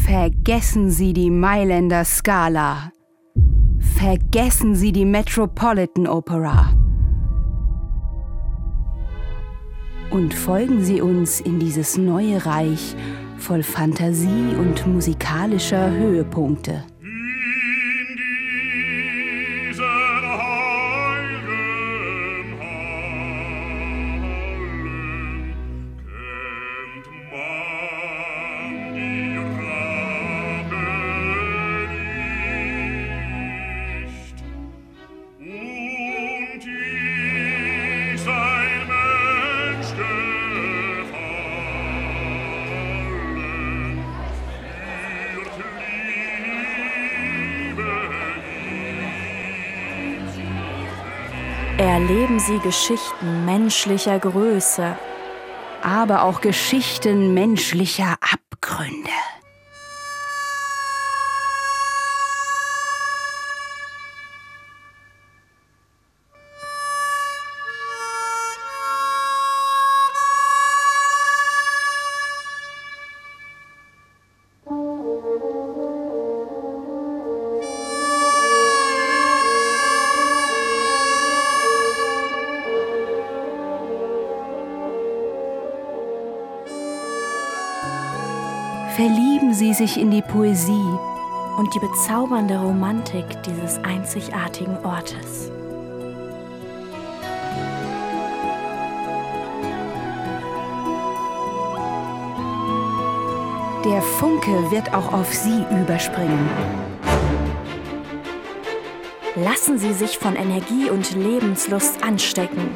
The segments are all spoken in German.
Vergessen Sie die Mailänder Scala. Vergessen Sie die Metropolitan Opera. Und folgen Sie uns in dieses neue Reich voll Fantasie und musikalischer Höhepunkte. Erleben Sie Geschichten menschlicher Größe, aber auch Geschichten menschlicher Abgründe. Verlieben Sie sich in die Poesie und die bezaubernde Romantik dieses einzigartigen Ortes. Der Funke wird auch auf Sie überspringen. Lassen Sie sich von Energie und Lebenslust anstecken.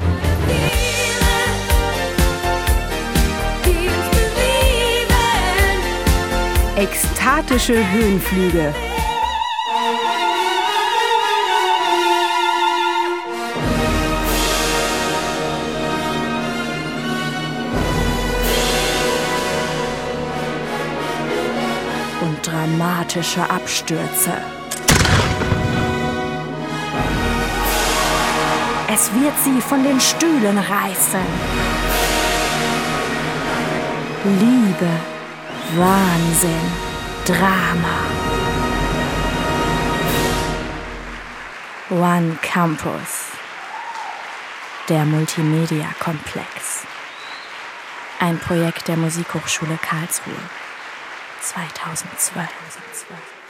Ekstatische Höhenflüge. Und dramatische Abstürze. Es wird Sie von den Stühlen reißen. Liebe, Wahnsinn, Drama. One Campus. Der Multimedia-Komplex. Ein Projekt der Musikhochschule Karlsruhe. 2012.